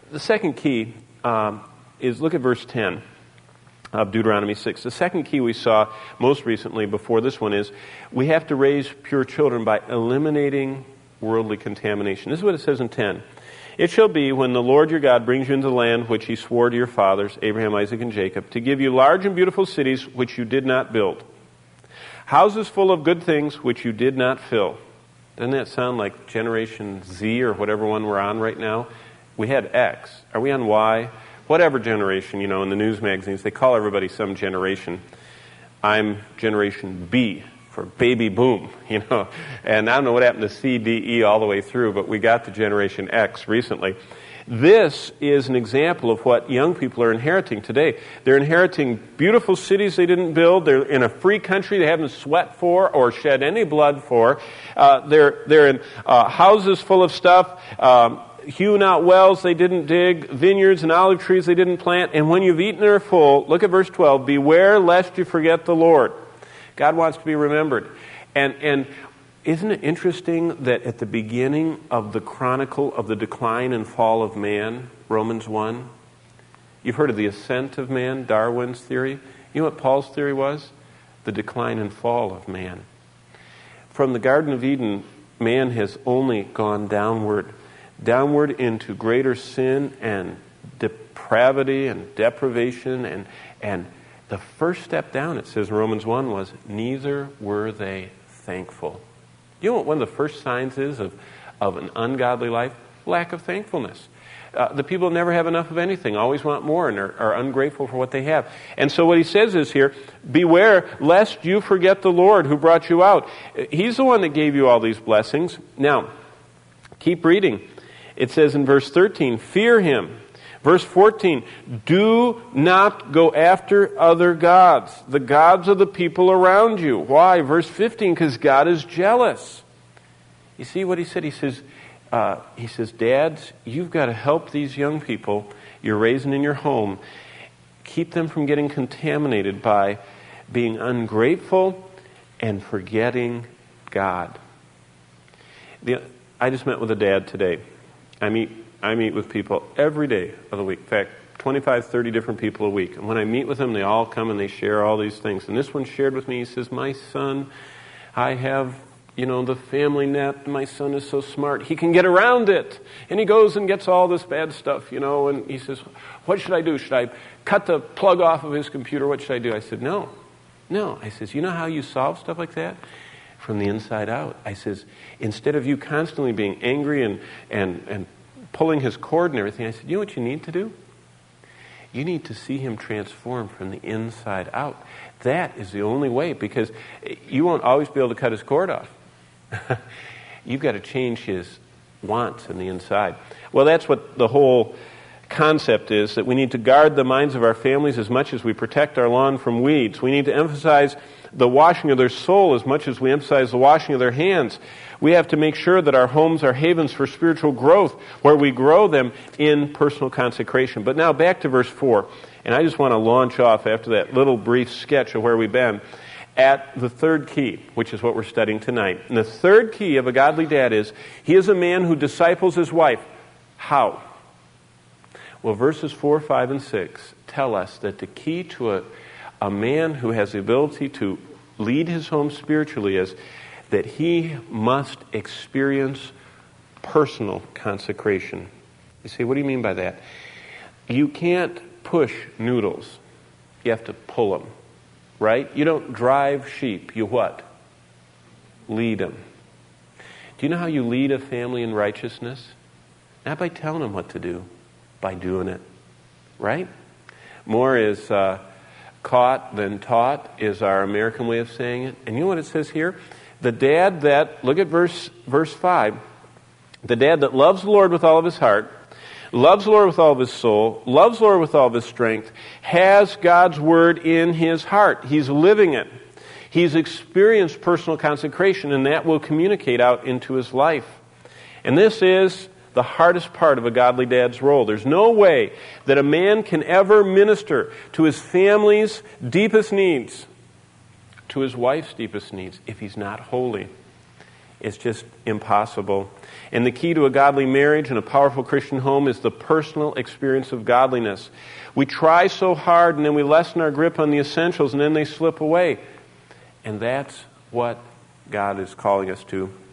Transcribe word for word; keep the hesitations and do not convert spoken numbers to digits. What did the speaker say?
the second key um, is, look at verse ten of Deuteronomy six. The second key we saw most recently before this one is we have to raise pure children by eliminating worldly contamination. This is what it says in ten. It shall be when the Lord your God brings you into the land which he swore to your fathers, Abraham, Isaac, and Jacob, to give you large and beautiful cities which you did not build, houses full of good things which you did not fill. Doesn't that sound like Generation Z or whatever one we're on right now? We had X. Are we on Y? Whatever generation, you know, in the news magazines, they call everybody some generation. I'm Generation B for baby boom, you know. And I don't know what happened to C, D, E all the way through, but we got to Generation X recently. This is an example of what young people are inheriting today. They're inheriting beautiful cities they didn't build. They're in a free country they haven't sweat for or shed any blood for. Uh, they're they're in uh, houses full of stuff, um, hewn out wells they didn't dig, vineyards and olive trees they didn't plant. And when you've eaten and are full, look at verse twelve, beware lest you forget the Lord. God wants to be remembered. And and isn't it interesting that at the beginning of the chronicle of the decline and fall of man, Romans one, you've heard of the ascent of man, Darwin's theory. You know what Paul's theory was? The decline and fall of man. From the Garden of Eden, man has only gone downward, downward into greater sin and depravity and deprivation. And, and the first step down, it says in Romans one, was neither were they thankful. You know what one of the first signs is of, of an ungodly life? Lack of thankfulness. Uh, the people never have enough of anything, always want more, and are, are ungrateful for what they have. And so what he says is here, beware lest you forget the Lord who brought you out. He's the one that gave you all these blessings. Now, keep reading. It says in verse thirteen, fear him. Verse fourteen, do not go after other gods, the gods of the people around you. Why? Verse fifteen, because God is jealous. You see what he said? He says, uh, he says, dads, you've got to help these young people you're raising in your home. Keep them from getting contaminated by being ungrateful and forgetting God. The, I just met with a dad today. I meet I meet with people every day of the week. In fact, twenty-five, thirty different people a week. And when I meet with them, they all come and they share all these things. And this one shared with me, he says, my son, I have, you know, the family net. My son is so smart. He can get around it. And he goes and gets all this bad stuff, you know. And he says, what should I do? Should I cut the plug off of his computer? What should I do? I said, no. No. I says, you know how you solve stuff like that? From the inside out. I says, instead of you constantly being angry and and and pulling his cord and everything, I said, you know what you need to do? You need to see him transform from the inside out. That is the only way, because you won't always be able to cut his cord off. You've got to change his wants on the inside. Well, that's what the whole concept is, that we need to guard the minds of our families as much as we protect our lawn from weeds. We need to emphasize the washing of their soul as much as we emphasize the washing of their hands. We have to make sure that our homes are havens for spiritual growth, where we grow them in personal consecration. But now back to verse four. And I just want to launch off after that little brief sketch of where we've been at the third key, which is what we're studying tonight. And the third key of a godly dad is, he is a man who disciples his wife. How? Well, verses four, five, and six tell us that the key to a, a man who has the ability to lead his home spiritually is that he must experience personal consecration. You say, what do you mean by that? You can't push noodles. You have to pull them, right? You don't drive sheep. You what? Lead them. Do you know how you lead a family in righteousness? Not by telling them what to do, by doing it, right? More is uh, caught than taught is our American way of saying it. And you know what it says here? The dad that, look at verse verse five, the dad that loves the Lord with all of his heart, loves the Lord with all of his soul, loves the Lord with all of his strength, has God's word in his heart. He's living it. He's experienced personal consecration, and that will communicate out into his life. And this is the hardest part of a godly dad's role. There's no way that a man can ever minister to his family's deepest needs, to his wife's deepest needs, if he's not holy, It's just impossible. And the key to a godly marriage and a powerful Christian home is the personal experience of godliness. We try so hard and then we lessen our grip on the essentials and then they slip away. And that's what God is calling us to.